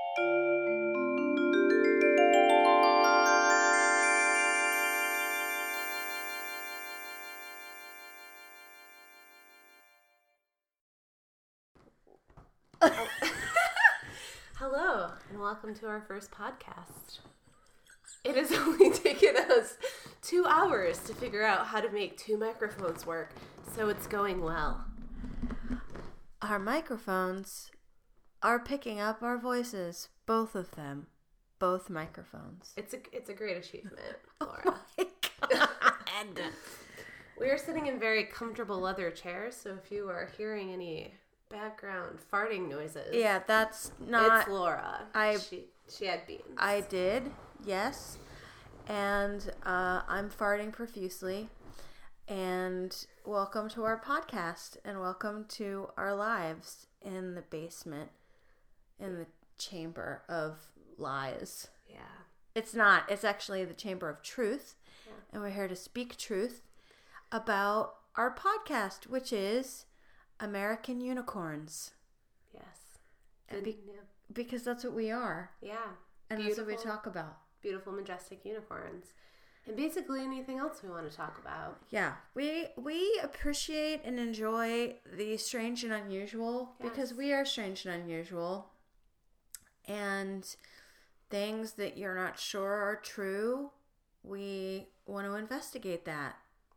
Hello, and welcome to our first podcast. It has only taken us 2 hours to figure out how to make 2 microphones work, so it's going well. Our microphones are picking up our voices, both of them, both microphones. It's a great achievement, Laura. Oh my God. We are sitting in very comfortable leather chairs, so if you are hearing any background farting noises, Yeah, that's not... It's Laura. She had beans. I did, yes. And I'm farting profusely. And welcome to our podcast. And welcome to our lives in the basement, in the chamber of lies. Yeah. It's not. It's actually the chamber of truth. Yeah. And we're here to speak truth about our podcast, which is American Unicorns. Yes. Because that's what we are. Yeah. And that's what we talk about. Beautiful, majestic unicorns. And basically anything else we want to talk about. Yeah. We appreciate and enjoy the strange and unusual, Yes. because we are strange and unusual. And things that you're not sure are true, we want to investigate that.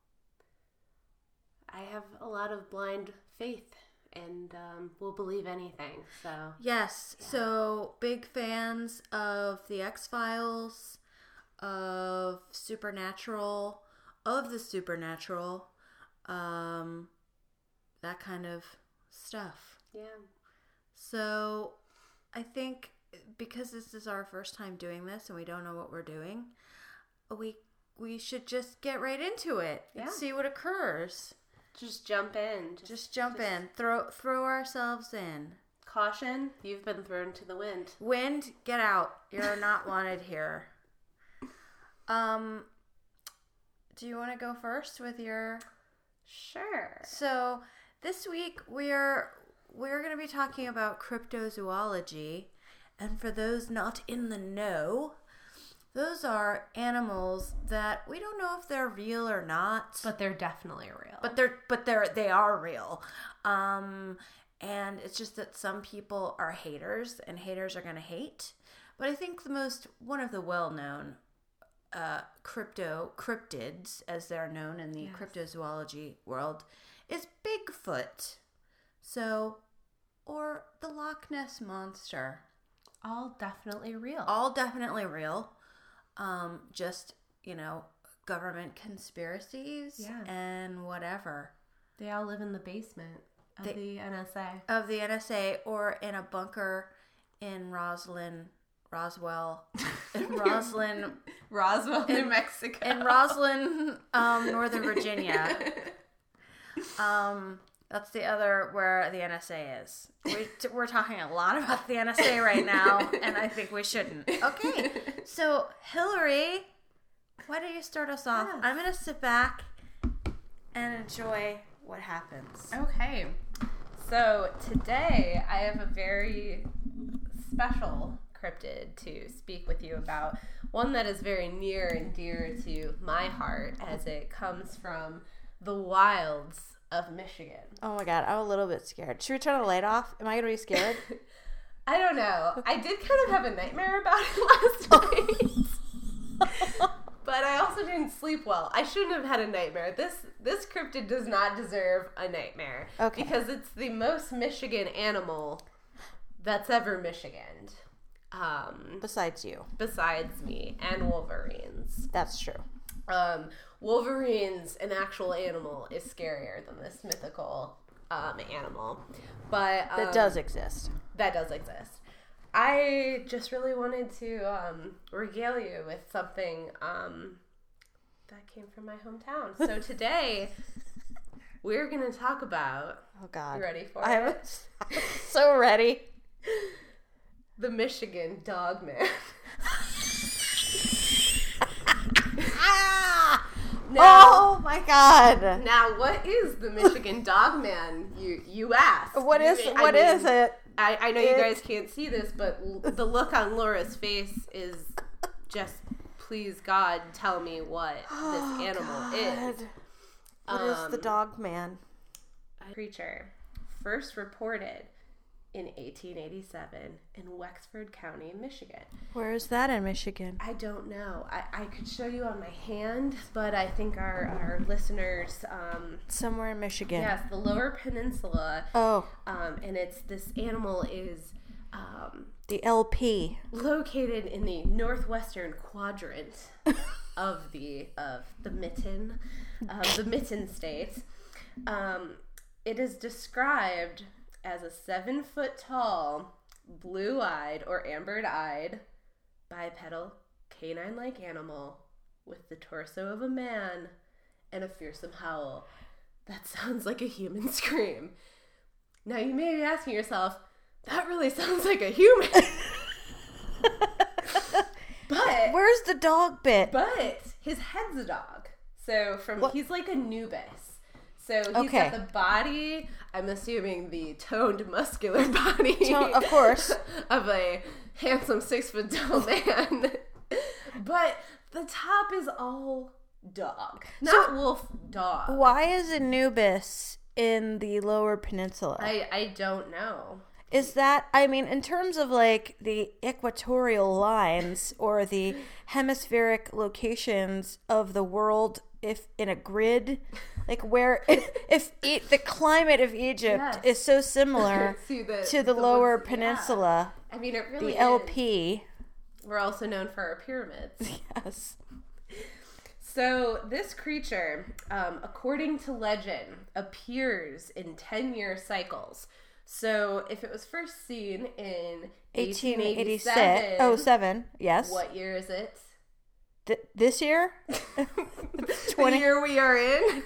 I have a lot of blind faith and will believe anything. So Yes. Yeah. So big fans of the X-Files, of Supernatural, of the Supernatural, that kind of stuff. yeah, So I think because this is our first time doing this and we don't know what we're doing, we should just get right into it and Yeah. see what occurs. just jump in. Just jump in. Throw ourselves in. Caution, you've been thrown to the wind. Wind, get out. You're not wanted here. Do you want to go first with your... Sure. So, this week we're going to be talking about cryptozoology. And for those not in the know, those are animals that we don't know if they're real or not. But they're definitely real. But they are real. And it's just that some people are haters, and haters are going to hate. But I think one of the well-known cryptids, as they're known in the Yes. cryptozoology world, is Bigfoot. So, or the Loch Ness Monster. all definitely real. All definitely real. Just, government conspiracies Yeah. and whatever. They all live in the basement of the NSA. Of the NSA, or in a bunker in Roswell, New Mexico. in Roslyn, Northern Virginia. That's the other where the NSA is. We're talking a lot about the NSA right now, and I think we shouldn't. Okay, so Hillary, why don't you start us off? Yes. I'm going to sit back and enjoy what happens. Okay, so today I have a very special cryptid to speak with you about. One that is very near and dear to my heart, as it comes from the wilds of Michigan. Oh my God, I'm a little bit scared. Should we turn the light off? Am I going to be scared? I don't know. I did kind of have a nightmare about it last night. But I also didn't sleep well. I shouldn't have had a nightmare. This cryptid does not deserve a nightmare. Okay. Because it's the most Michigan animal that's ever Michiganed. Besides you. Besides me and Wolverines. That's true. Wolverines, an actual animal, is scarier than this mythical animal. But That does exist. That does exist. I just really wanted to regale you with something that came from my hometown. So today, we're going to talk about... Oh, God. You ready for I'm it? so ready. The Michigan Dogman. Oh my God! Now, what is the Michigan Dogman? You ask. What is it? I know you guys can't see this, but the look on Laura's face is just, please God, tell me what this animal is. What is the dog man? A creature first reported in 1887 in Wexford County, Michigan. Where is that in Michigan? I don't know. I could show you on my hand, but I think our listeners... somewhere in Michigan. Yes, the Lower Peninsula. Oh. And this animal is... the LP. Located in the northwestern quadrant of the Mitten, the Mitten state. It is described as a 7-foot-tall, blue-eyed or ambered-eyed, bipedal, canine-like animal with the torso of a man and a fearsome howl. That sounds like a human scream. Now you may be asking yourself, that really sounds like a human. But where's the dog bit? But his head's a dog. So he's like Anubis. So he's Okay. got the body, I'm assuming the toned, muscular body. Of course. Of a handsome 6-foot-tall man. But the top is all dog. Not wolf, dog. Why is Anubis in the Lower Peninsula? I don't know. Is that, I mean, in terms of like the equatorial lines or the hemispheric locations of the world, if in a grid, like where, if the climate of Egypt is so similar to the Lower Peninsula, I mean, it really the LP. We're also known for our pyramids. Yes. So this creature, according to legend, appears in 10-year cycles. So if it was first seen in 1887, 07, yes. What year is it? This year? The year we are in?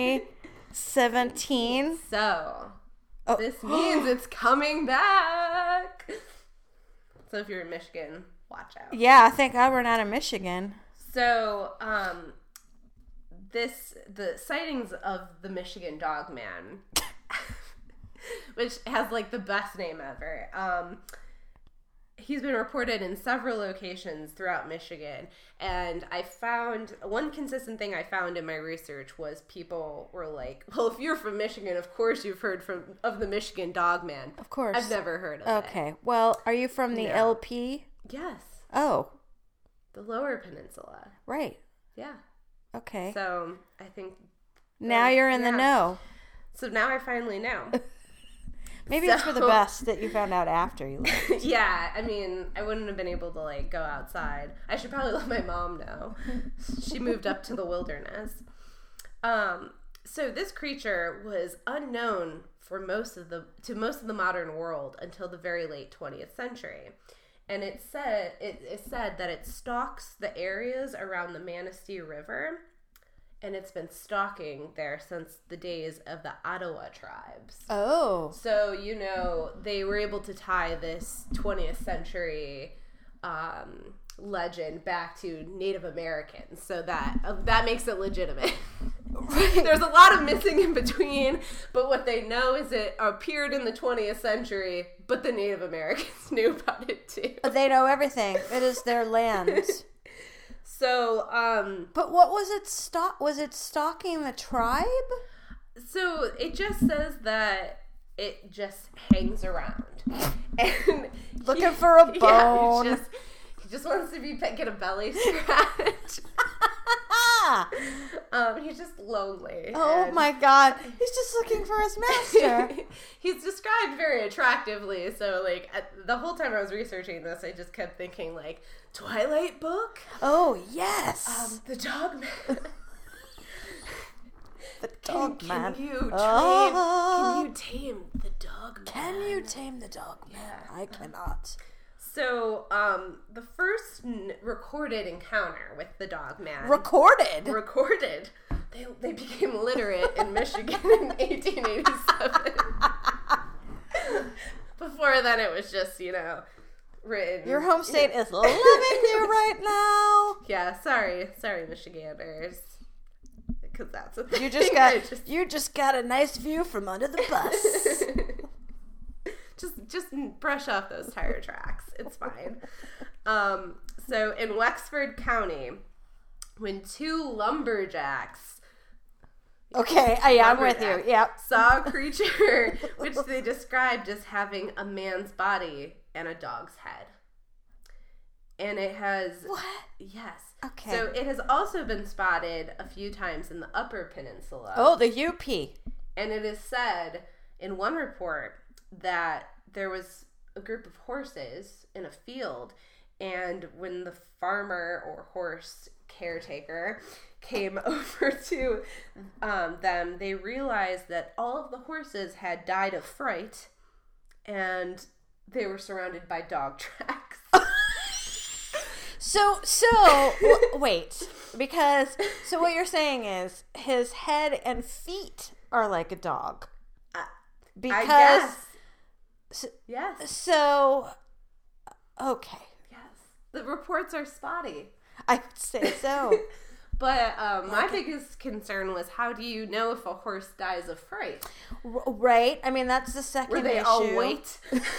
2017. So this means it's coming back. So if you're in Michigan, watch out. Yeah, thank God we're not in Michigan. So, the sightings of the Michigan Dog Man, which has like the best name ever. He's been reported in several locations throughout Michigan, and I found one consistent thing I found in my research was people were like, "Well, if you're from Michigan, of course you've heard of the Michigan Dog Man." Of course, I've never heard of it. Okay, well, are you from the LP? Yes. Oh, the Lower Peninsula. right. Yeah. Okay. So I think now you're in the know. So now I finally know. Maybe it's for the best that you found out after you left. Yeah, I mean, I wouldn't have been able to, like, go outside. I should probably let my mom know. She moved up to the wilderness. So this creature was unknown to most of the modern world until the very late 20th century. And it said that it stalks the areas around the Manistee River, and it's been stalking there since the days of the Ottawa tribes. Oh. So, you know, they were able to tie this 20th century legend back to Native Americans. So that makes it legitimate. Right. There's a lot of missing in between, but what they know is it appeared in the 20th century, but the Native Americans knew about it too. They know everything. It is their land. So, but what was it was it stalking the tribe? So it just says that it just hangs around and looking for a bone. Yeah, he just wants to get a belly scratch. He's just lonely. Oh my God. He's just looking for his master. He's described very attractively. So, like, the whole time I was researching this, I just kept thinking, like, Twilight book? Oh, yes. The Dog Man. The Dog Man. Can you tame the Dog Man? Can you tame the Dog Man? Yeah. I cannot. So, the first recorded encounter with the Dog Man. Recorded. They became literate in Michigan in 1887. Before then, it was just, you know, written. Your home state is loving you right now. Yeah, sorry, Michiganders. Because that's a thing. You just got a nice view from under the bus. just brush off those tire tracks. It's fine. So in Wexford County, when two lumberjacks Okay, I'm with you. Yep. saw a creature which they described as having a man's body and a dog's head. And it has... What? Yes. Okay. So it has also been spotted a few times in the Upper Peninsula. Oh, the UP. And it is said in one report that there was a group of horses in a field, and when the farmer or horse caretaker came over to them, they realized that all of the horses had died of fright, and they were surrounded by dog tracks. So wait, because so what you're saying is his head and feet are like a dog. Because I guess. Yes. So okay. Yes. The reports are spotty. I would say so. But my biggest concern was, how do you know if a horse dies of fright? Right? I mean, that's the second Were they issue. all white?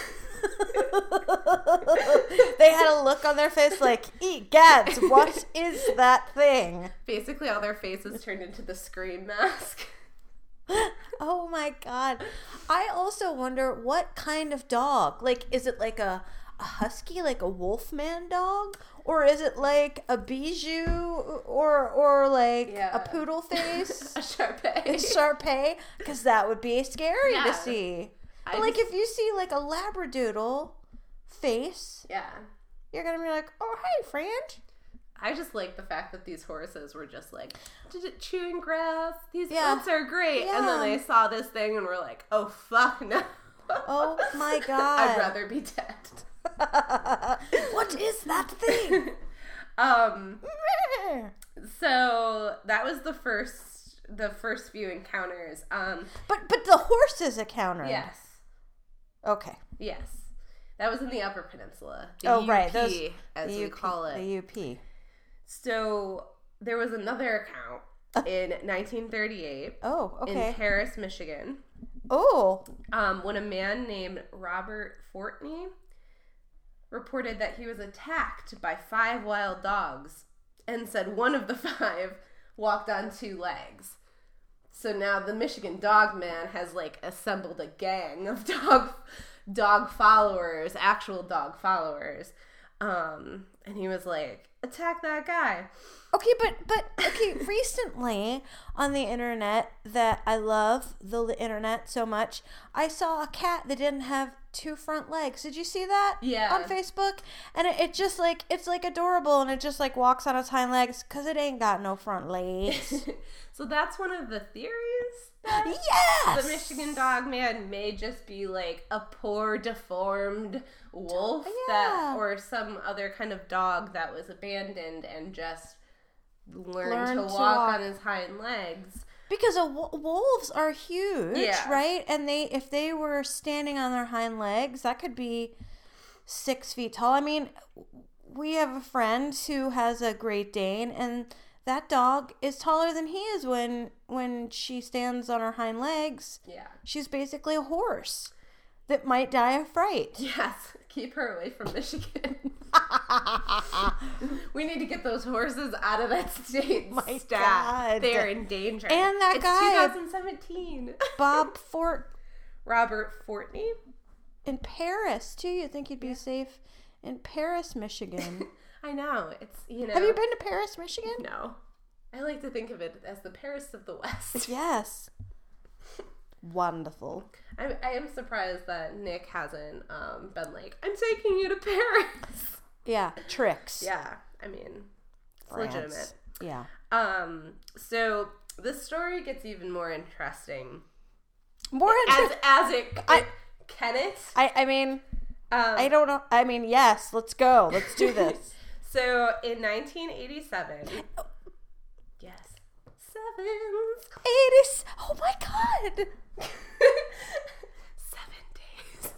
They had a look on their face like, egads, what is that thing? Basically, all their faces turned into the Scream mask. Oh my god. I also wonder what kind of dog. Like, is it like a husky, like a wolfman dog? Or is it like a Bijou or like a poodle face? A Shar-Pei. A Shar-Pei? Because that would be scary Yeah. to see. But like if you see like a Labradoodle face, Yeah. you're going to be like, oh, hey, friend. I just like the fact that these horses were just like, chewing grass. These Yeah. oats are great. Yeah. And then they saw this thing and were like, oh, fuck no. Oh my god. I'd rather be dead. What is that thing? So that was the first few encounters. But the horse is a counter. Yes. Okay. Yes. That was in the Upper Peninsula. The UP, right. as we call it. The UP. So there was another account in 1938 Oh, okay. in Paris, Michigan, Oh. when a man named Robert Fortney reported that he was attacked by 5 wild dogs, and said one of the 5 walked on 2 legs. So now the Michigan Dog Man has like assembled a gang of dog followers, actual dog followers. And he was like, attack that guy. Okay, but okay, recently on the internet, that I love the internet so much, I saw a cat that didn't have 2 front legs. Did you see that? Yeah. On Facebook? And it just like, it's like adorable, and it just like walks on its hind legs because it ain't got no front legs. So that's one of the theories that Yes! the Michigan Dog Man may just be like a poor, deformed wolf or some other kind of dog that was abandoned and just learned to walk on his hind legs. Because wolves are huge, Yeah. right? And if they were standing on their hind legs, that could be 6 feet tall. I mean, we have a friend who has a Great Dane, and that dog is taller than he is when she stands on her hind legs. Yeah. She's basically a horse that might die of fright. Yes. Keep her away from Michigan. We need to get those horses out of that state. My stat. God. They are in danger. And that it's guy, 2017. Robert Fortney? in Paris, too. You'd think he'd be safe in Paris, Michigan. I know. It's, Have you been to Paris, Michigan? No. I like to think of it as the Paris of the West. Yes. Wonderful. I am surprised that Nick hasn't been like, I'm taking you to Paris. Yeah, tricks. Yeah, I mean, it's France. legitimate. Yeah. So this story gets even more interesting. More as it can it? I mean, I don't know. I mean, yes, let's go. Let's do this. So in 1987, yes, 80s. Oh my God. 7 days.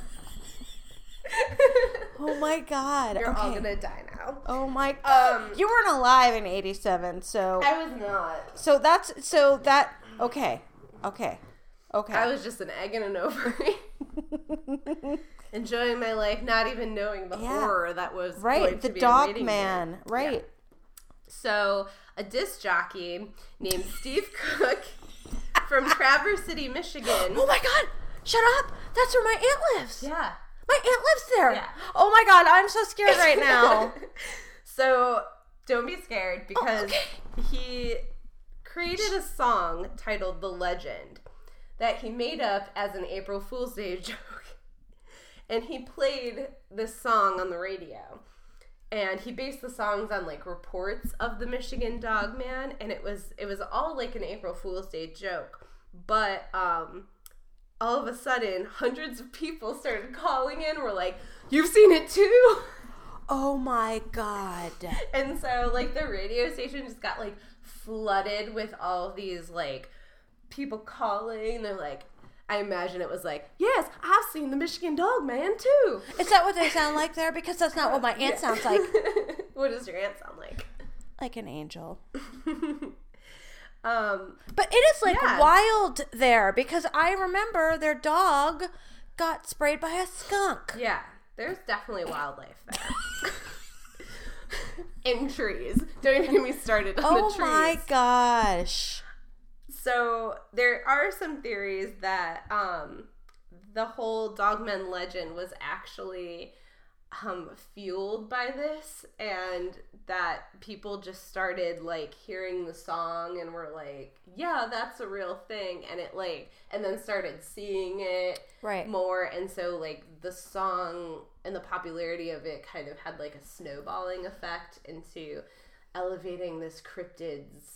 Oh my God. You're all Okay. gonna die now. Oh my God. You weren't alive in 87, so. I was not. So that. Okay. I was just an egg and an ovary. Enjoying my life, not even knowing the horror that was going to the be dog awaiting man, me. right? Yeah. So a disc jockey named Steve Cook from Traverse City, Michigan. Oh my God! Shut up! That's where my aunt lives. Yeah. My aunt lives there. Yeah. Oh my God! I'm so scared right now. So don't be scared because he created a song titled "The Legend" that he made up as an April Fool's Day joke. And he played this song on the radio. And he based the songs on, like, reports of the Michigan Dog Man. And it was all, like, an April Fool's Day joke. But all of a sudden, hundreds of people started calling in. Were like, "You've seen it too?" Oh my God. And so, like, the radio station just got, like, flooded with all of these, like, people calling. They're like, I imagine it was like, "Yes, I've seen the Michigan Dog Man too." Is that what they sound like there? Because that's not what my aunt sounds like. What does your aunt sound like? Like an angel. But it is like wild there because I remember their dog got sprayed by a skunk. Yeah, there's definitely wildlife there. In trees. Don't even get me started on the trees. Oh my gosh. So there are some theories that the whole Dogman legend was actually fueled by this, and that people just started like hearing the song and were like, "Yeah, that's a real thing," and it like, and then started seeing it more, and so like the song and the popularity of it kind of had like a snowballing effect into elevating this cryptid's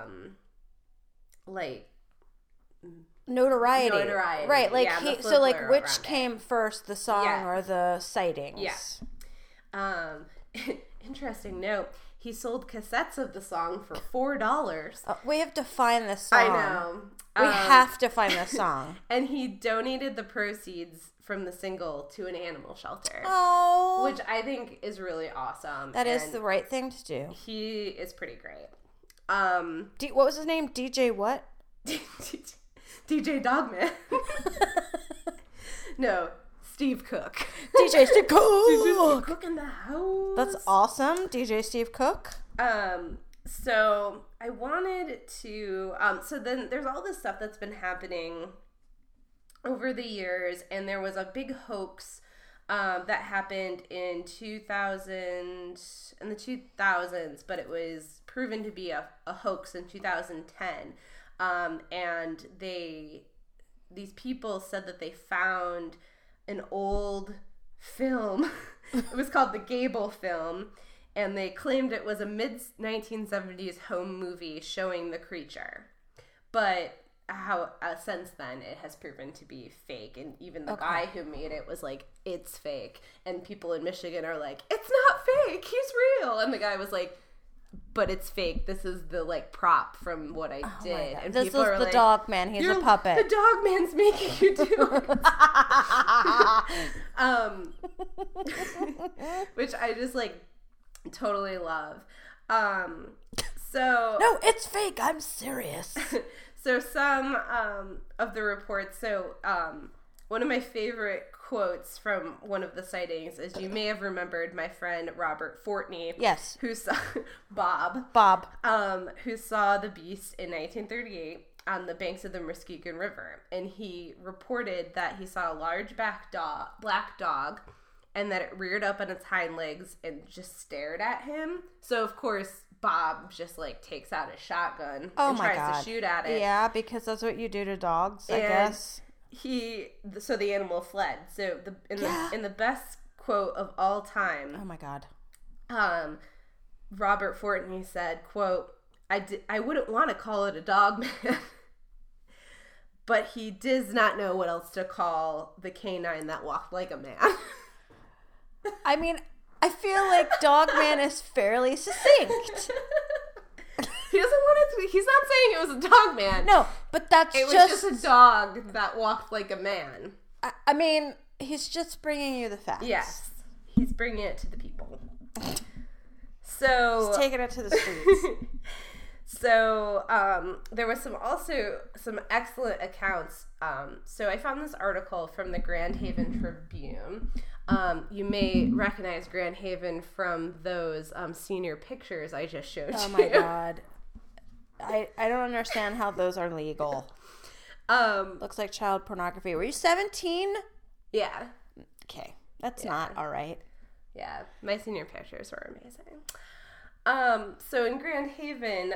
like notoriety. Right, like so like which came first, the song or the sightings? Yeah. Interesting note, he sold cassettes of the song for $4. We have to find this song. I know. We have to find this song. And he donated the proceeds from the single to an animal shelter. Oh. Which I think is really awesome. That is the right thing to do. He is pretty great. What was his name? DJ what? DJ Dogman. No, Steve Cook. DJ Steve Cook. DJ Steve Cook in the house. That's awesome. DJ Steve Cook. So I wanted to, so then there's all this stuff that's been happening over the years, and there was a big hoax that happened in the 2000s, but it was proven to be a hoax in 2010. And these people said that they found an old film. It was called the Gable film, and they claimed it was a mid-1970s home movie showing the creature. But since then, it has proven to be fake, and even the guy who made it was like, "It's fake," and people in Michigan are like, "It's not fake, he's real," and the guy was like, "But it's fake. This is the like prop from what I did." And this people is are the like, dog man. He's a puppet. The dog man's making you do it. Which I just like totally love. So no, it's fake. I'm serious. So some of the reports. So one of my favorite quotes from one of the sightings is, "You may have remembered my friend Robert Fortney." Yes. Who saw Bob, who saw the beast in 1938 on the banks of the Muskegon River, and he reported that he saw a large black dog, and that it reared up on its hind legs and just stared at him. So of course Bob just like takes out his shotgun and tries to shoot at it. Yeah, because that's what you do to dogs, I guess. So the animal fled. So in the best quote of all time. Oh my God. Robert Fortney said, quote, I wouldn't want to call it a dog man, but he does not know what else to call the canine that walked like a man. I mean, I feel like dog man is fairly succinct. He doesn't want it to be, he's not saying it was a dog man. No, but it was just a dog that walked like a man. I mean, he's just bringing you the facts. Yes. He's bringing it to the people. So he's taking it to the streets. So there was some excellent accounts. So I found this article from the Grand Haven Tribune. You may recognize Grand Haven from those senior pictures I just showed you. Oh my God. I don't understand how those are legal. Looks like child pornography. Were you 17? Yeah. Okay. That's not all right. Yeah. My senior pictures were amazing. So in Grand Haven,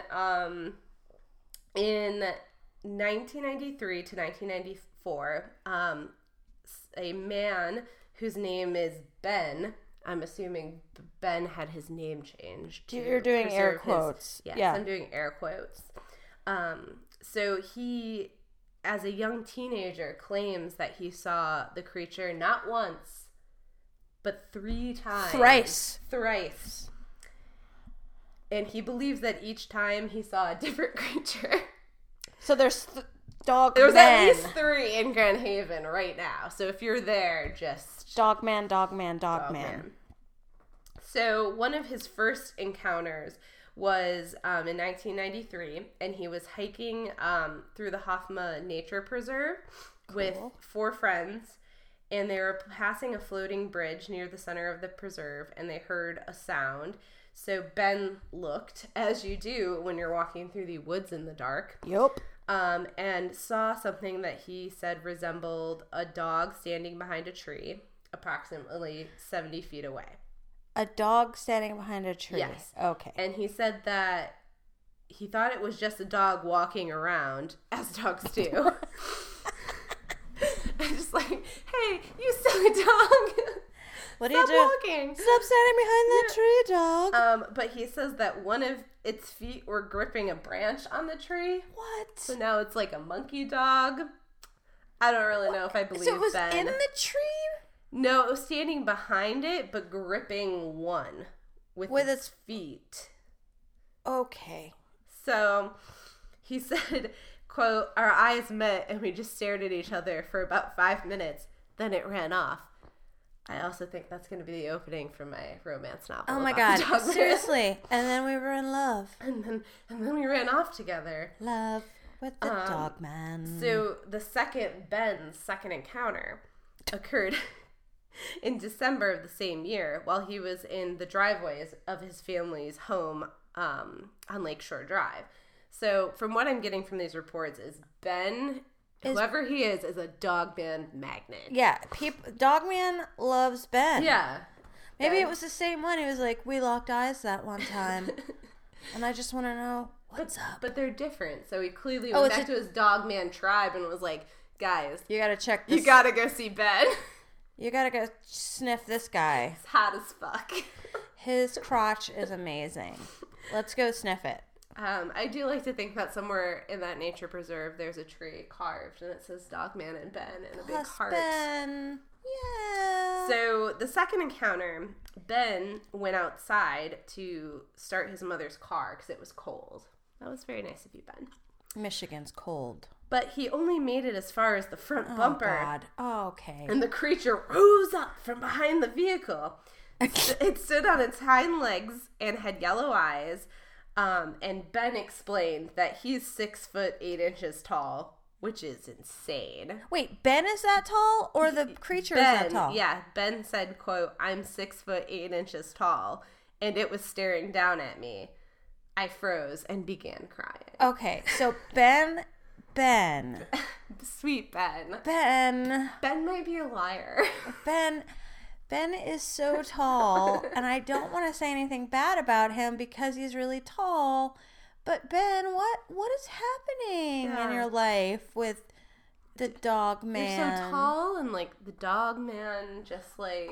in 1993 to 1994, a man whose name is Ben, I'm assuming Ben had his name changed. You're doing air quotes. Yes, yeah. I'm doing air quotes. So he, as a young teenager, claims that he saw the creature not once, but 3 times. Thrice. And he believes that each time he saw a different creature. So there's dog There's man. at least 3 in Grand Haven right now. So if you're there, just... Dog man, dog man, dog man. So one of his first encounters was in 1993, and he was hiking through the Hoffma Nature Preserve with 4 friends, and they were passing a floating bridge near the center of the preserve, and they heard a sound. So Ben looked, as you do when you're walking through the woods in the dark. Yep. And saw something that he said resembled a dog standing behind a tree, approximately 70 feet away. A dog standing behind a tree. Yes. Okay. And he said that he thought it was just a dog walking around, as dogs do. And just like, hey, you silly dog. What Stop are you doing? walking. Stop standing behind that tree, dog. But he says that one of its feet were gripping a branch on the tree. What? So now it's like a monkey dog. I don't really know if I believe So it was Ben. in the tree? No, it was standing behind it, but gripping one with its feet. Okay. So he said, quote, "Our eyes met and we just stared at each other for about 5 minutes. Then it ran off." I also think that's going to be the opening for my romance novel. Oh my about God. the dog man. Seriously. And then we were in love. And then we ran off together. Love with the dog man. So Ben's second encounter occurred in December of the same year while he was in the driveways of his family's home on Lakeshore Drive. So from what I'm getting from these reports is Ben, whoever he is a dog man magnet. Yeah. Dog man loves Ben. Yeah. Maybe it was the same one. He was like, we locked eyes that one time. And I just want to know what's up. But they're different. So he clearly went back to his dog man tribe and was like, guys, you got to check this. You got to go see Ben. You got to go sniff this guy. It's hot as fuck. His crotch is amazing. Let's go sniff it. I do like to think that somewhere in that nature preserve there's a tree carved and it says Dogman and Ben in a big heart. Ben. Yeah. So the second encounter, Ben went outside to start his mother's car because it was cold. That was very nice of you, Ben. Michigan's cold. But he only made it as far as the front bumper. Oh, God. Oh, okay. And the creature rose up from behind the vehicle. It stood on its hind legs and had yellow eyes. And Ben explained that he's 6'8" tall, which is insane. Wait, Ben is that tall, or the creature is that tall? Yeah, Ben said, quote, "I'm 6'8" tall, and it was staring down at me. I froze and began crying." Okay, so Ben. Sweet Ben. Ben might be a liar. Ben is so tall, and I don't want to say anything bad about him because he's really tall. But Ben, what is happening in your life with the dog man? You're so tall, and like the dog man, just like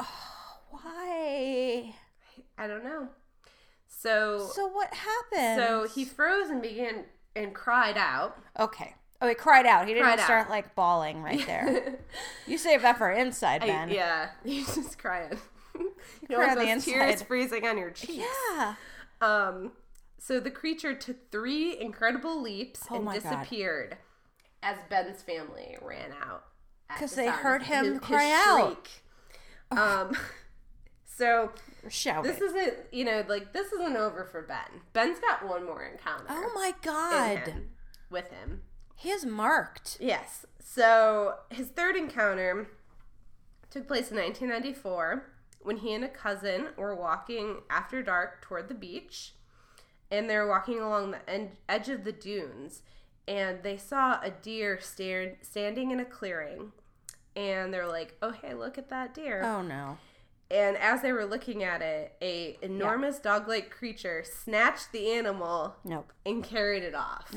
why? I don't know. So what happened? So he froze and began and cried out. Okay. Oh, he cried out. He didn't start out. like bawling right there. You saved that for inside, Ben. Yeah, he's just crying. You cry know, on the those tears inside. freezing on your cheeks. Yeah. So the creature took 3 incredible leaps and disappeared as Ben's family ran out. Because they heard him cry out. So Shout this it. isn't, this isn't over for Ben. Ben's got one more encounter. Oh my God. With him. He is marked. Yes. So his third encounter took place in 1994 when he and a cousin were walking after dark toward the beach. And they were walking along the edge of the dunes. And they saw a deer standing in a clearing. And they're like, oh, hey, look at that deer. Oh, no. And as they were looking at it, a enormous dog-like creature snatched the animal and carried it off.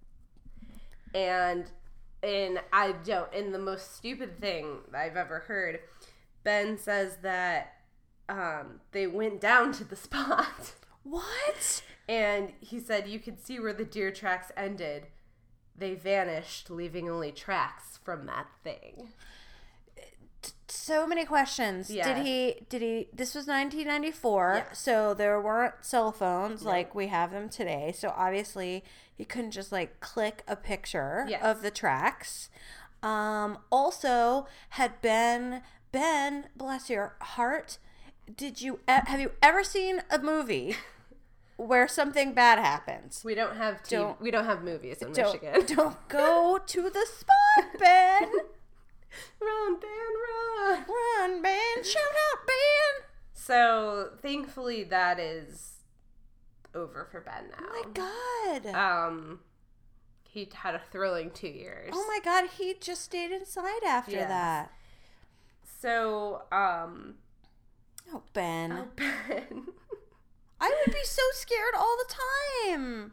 And the most stupid thing I've ever heard, Ben says that they went down to the spot. What? And he said you could see where the deer tracks ended. They vanished, leaving only tracks from that thing. So many questions. Yeah. Did he, this was 1994, so there weren't cell phones like we have them today. So obviously he couldn't just like click a picture of the tracks. Also had Ben, bless your heart, have you ever seen a movie where something bad happens? We don't have movies in Michigan. Don't go to the spot, Ben. Run, Ben, run. Run, Ben. Shout out, Ben. So, thankfully, that is over for Ben now. Oh, my God. He had a thrilling 2 years. Oh, my God. He just stayed inside after that. So, Oh, Ben. Oh, Ben. I would be so scared all the time.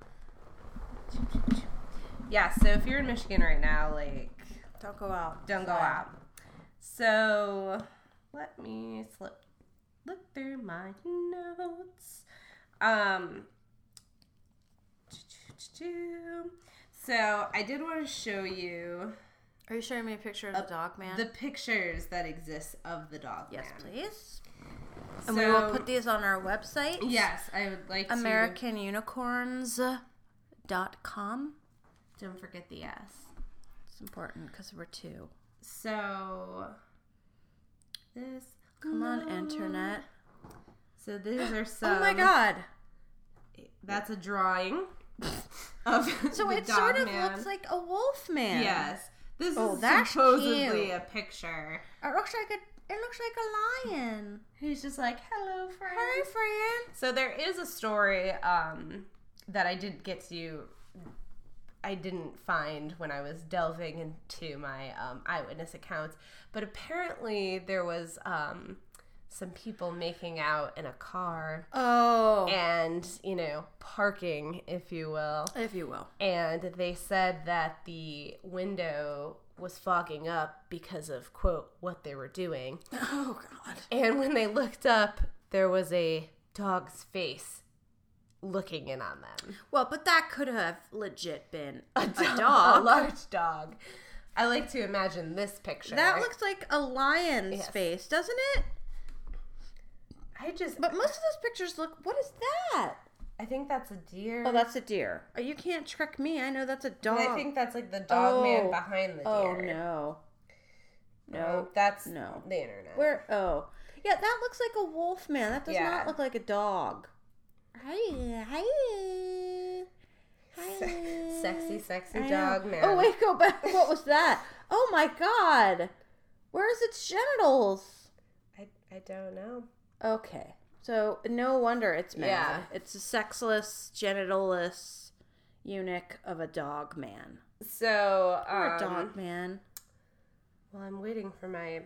Yeah, so if you're in Michigan right now, like... Don't go out. Don't go out. So, let me look through my notes. So, I did want to show you... Are you showing me a picture of the dog man? The pictures that exist of the dog man. Yes, please. And we will put these on our website. Yes, I would like to. AmericanUnicorns.com. Don't forget the S. It's important because we're two. So, this. Come on, internet. So these are some. Oh my God. That's a drawing of so the it dog sort of man. looks like a wolf man. Yes. This is that's supposedly cute. a picture. It looks like a lion. He's just like, hello, friend. Hi, friend. So there is a story that I didn't find when I was delving into my eyewitness accounts, but apparently there was some people making out in a car. Oh. And, parking, if you will. And they said that the window was fogging up because of, quote, what they were doing. Oh, God. And when they looked up, there was a dog's face looking in on them. Well, but that could have legit been a dog. A large dog. I like to imagine this picture. That looks like a lion's face, doesn't it? But most of those pictures look... What is that? I think that's a deer. Oh, that's a deer. Oh, you can't trick me. I know that's a dog. And I think that's like the dog man behind the deer. Oh, no. No. That's the internet. Where? Oh. Yeah, that looks like a wolf man. That does not look like a dog. Hi. Sexy dog man. Oh, wait, go back. What was that? Oh, my God. Where's its genitals? I don't know. Okay. So, no wonder it's mad. Yeah. It's a sexless, genitalless eunuch of a dog man. So, Poor dog man. Well, I'm waiting for my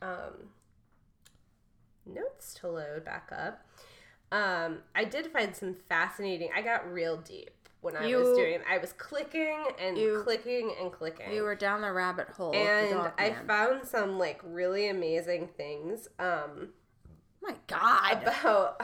notes to load back up. I did find some fascinating... I got real deep when I was doing it. I was clicking and clicking and clicking. You were down the rabbit hole and of the dog I man. found some, really amazing things. My God. About,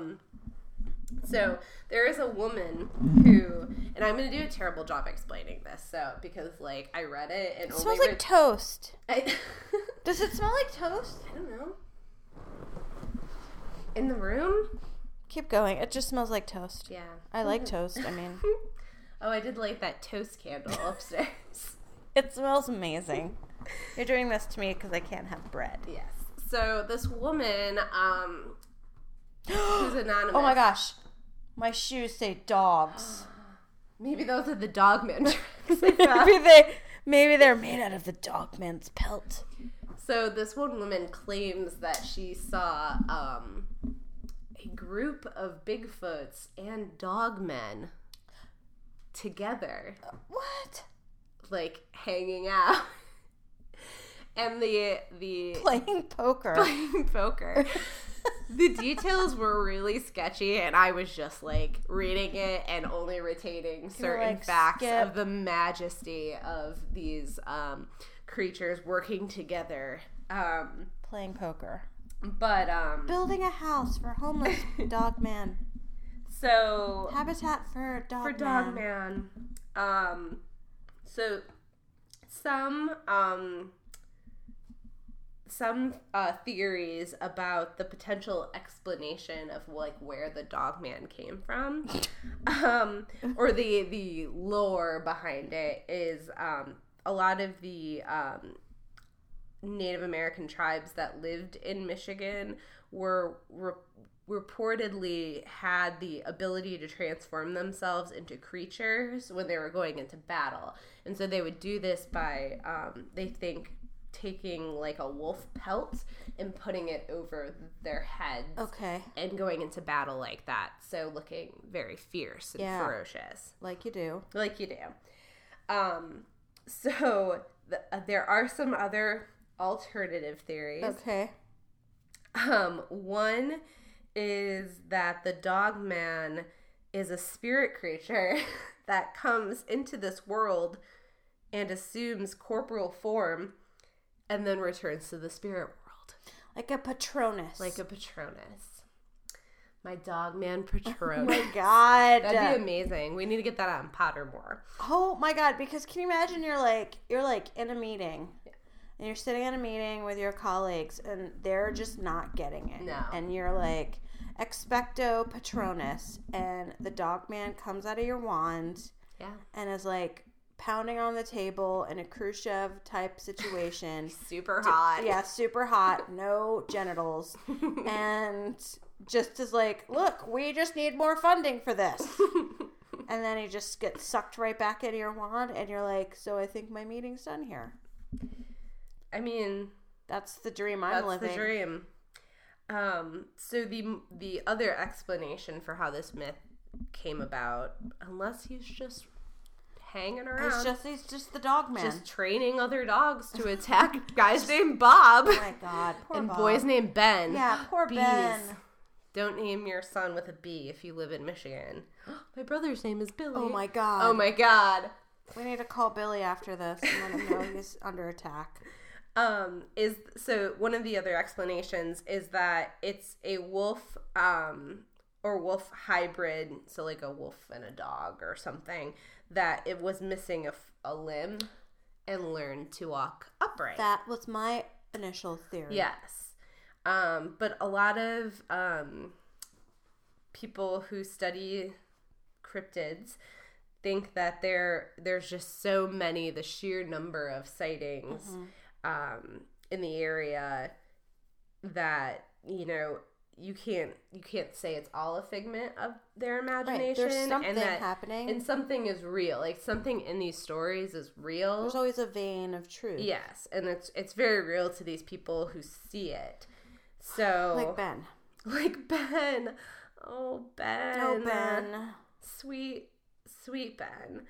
so there is a woman who, and I'm going to do a terrible job explaining this, because, I read it and it smells like toast. Does it smell like toast? I don't know. In the room? Keep going. It just smells like toast. Yeah. I like toast, I mean. Oh, I did light that toast candle upstairs. It smells amazing. You're doing this to me because I can't have bread. Yes. So this woman who's anonymous. Oh my gosh. My shoes say dogs. Maybe those are the Dogman tracks. Maybe they're made out of the Dogman's pelt. So this one woman claims that she saw a group of Bigfoots and Dogmen together. What? Like hanging out. And the Playing poker. The details were really sketchy, and I was just like reading it and only retaining certain facts of the majesty of these creatures working together. Playing poker. But building a house for homeless Dogman. So Habitat for Dogman. For Dogman. So some theories about the potential explanation of like where the Dogman came from, or the lore behind it is a lot of the Native American tribes that lived in Michigan were reportedly had the ability to transform themselves into creatures when they were going into battle, and so they would do this by they think taking like a wolf pelt and putting it over their heads, and going into battle like that, so looking very fierce and ferocious, like you do. So there are some other alternative theories. One is that the Dogman is a spirit creature that comes into this world and assumes corporeal form and then returns to the spirit world. Like a Patronus. My Dogman Patronus. Oh my God. That'd be amazing. We need to get that on Pottermore. Oh my God, because can you imagine you're like in a meeting. Yeah. And you're sitting in a meeting with your colleagues and they're just not getting it. No. And you're like, expecto Patronus, and the Dogman comes out of your wand. Yeah. And is like pounding on the table in a Khrushchev type situation. Super hot. Yeah, super hot. No genitals. And just is like, look, we just need more funding for this. And then he just gets sucked right back into your wand, and you're like, so I think my meeting's done here. I mean, that's the dream I'm living. That's the dream. So the other explanation for how this myth came about, unless he's just hanging around. He's just the Dogman. Just training other dogs to attack guys named Bob. Oh my God, poor and Bob. Boys named Ben. Yeah, poor Bees. Ben. Don't name your son with a B if you live in Michigan. My brother's name is Billy. Oh my God. Oh my God. We need to call Billy after this and let him know he's under attack. So one of the other explanations is that it's a wolf or wolf hybrid, so like a wolf and a dog or something, that it was missing a limb and learned to walk upright. That was my initial theory. Yes. But a lot of people who study cryptids think that there's just so many, the sheer number of sightings in the area, that, you know, you can't say it's all a figment of their imagination. Right. There's something and that, happening. And something is real. Like, something in these stories is real. There's always a vein of truth. Yes. And it's very real to these people who see it. So Like Ben. Oh, Ben. Oh, Ben. Sweet Ben.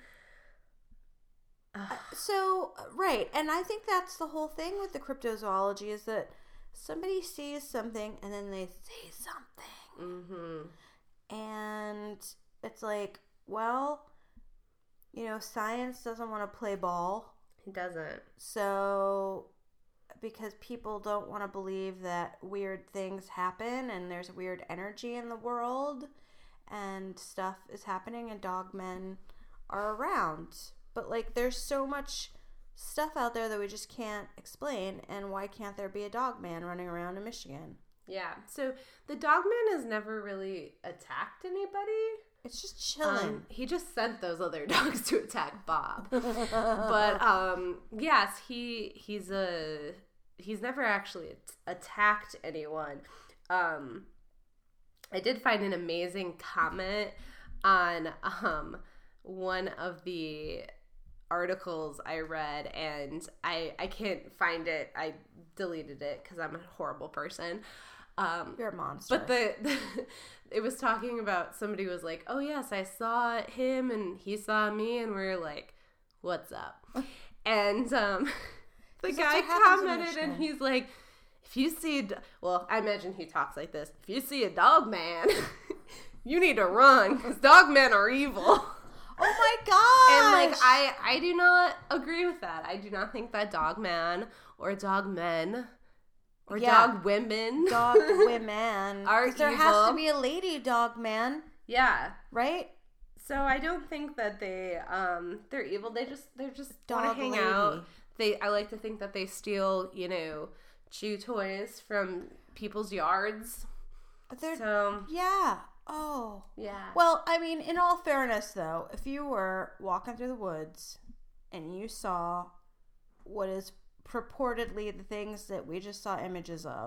Right. And I think that's the whole thing with the cryptozoology, is that somebody sees something and then they say something. Mm-hmm. And it's like, well, you know, science doesn't want to play ball. It doesn't. So, because people don't want to believe that weird things happen and there's weird energy in the world and stuff is happening and dogmen are around. But, like, there's so much stuff out there that we just can't explain, and why can't there be a dogman running around in Michigan? Yeah. So, the dogman has never really attacked anybody. It's just chilling. He just sent those other dogs to attack Bob. But, yes, he's never actually attacked anyone. I did find an amazing comment on one of the articles I read, and I can't find it. I deleted it because I'm a horrible person. You're a monster. But it was talking about, somebody was like, oh yes, I saw him and he saw me, and we were like, what's up? And the guy commented, and he's like, if you see, well, I imagine he talks like this, if you see a dog man, you need to run, because dog men are evil. Oh my gosh! And like, I do not agree with that. I do not think that dog man or dog men or dog women are evil. There has to be a lady dog man. Yeah. Right? So I don't think that they're evil. They're just want to hang lady. out. I like to think that they steal, chew toys from people's yards. Yeah. Oh. Yeah. Well, I mean, in all fairness, though, if you were walking through the woods and you saw what is purportedly the things that we just saw images of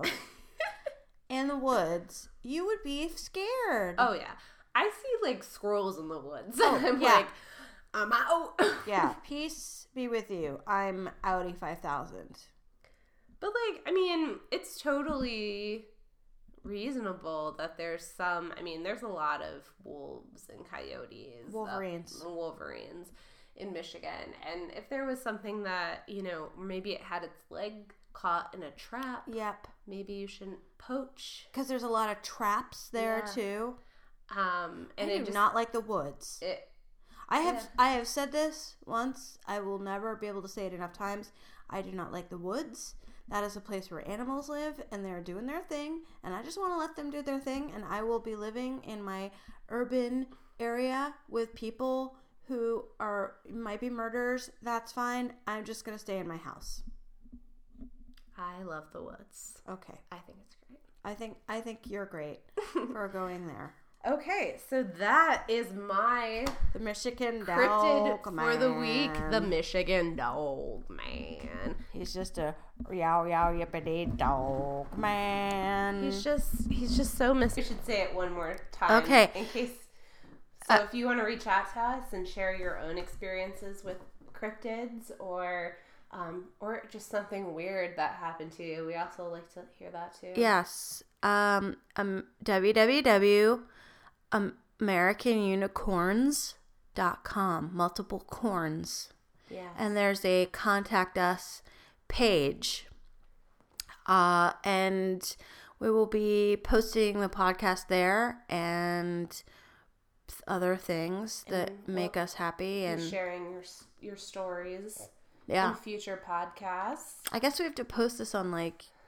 in the woods, you would be scared. Oh, yeah. I see, like, squirrels in the woods. Oh, I'm yeah. like, I'm out. Yeah. Peace be with you. I'm Audi 5000. But, like, I mean, it's totally reasonable that there's a lot of wolves and coyotes. Wolverines in Michigan. And if there was something that, maybe it had its leg caught in a trap. Yep. Maybe you shouldn't poach. Because there's a lot of traps there, too. And I do not like the woods. I have said this once. I will never be able to say it enough times. I do not like the woods. That is a place where animals live, and they're doing their thing, and I just want to let them do their thing, and I will be living in my urban area with people who might be murderers. That's fine. I'm just going to stay in my house. I love the woods. Okay. I think it's great. I think you're great for going there. Okay, so that is the Michigan cryptid dog man. For the week. The Michigan dog man. He's just a yow yippity dog man. He's just so We should say it one more time. Okay. In case. So if you want to reach out to us and share your own experiences with cryptids or just something weird that happened to you, we also like to hear that too. Yes. www.americanunicorns.com. Multiple corns. Yeah. And there's a contact us page. And we will be posting the podcast there and other things that make us happy, and sharing your stories in future podcasts. I guess we have to post this on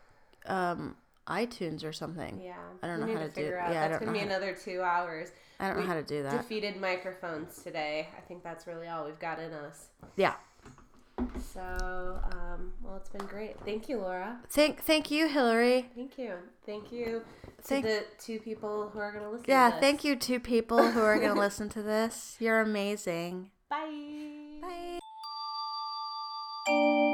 iTunes or something. Yeah. I don't know how to do it. Yeah, that's going to be another 2 hours. I don't know how to do that. Defeated microphones today. I think that's really all we've got in us. Yeah. So, it's been great. Thank you, Laura. Thank you, Hillary. Thank you to the 2 people who are going to listen to this. Yeah, thank you 2 people who are going to listen to this. You're amazing. Bye. Bye.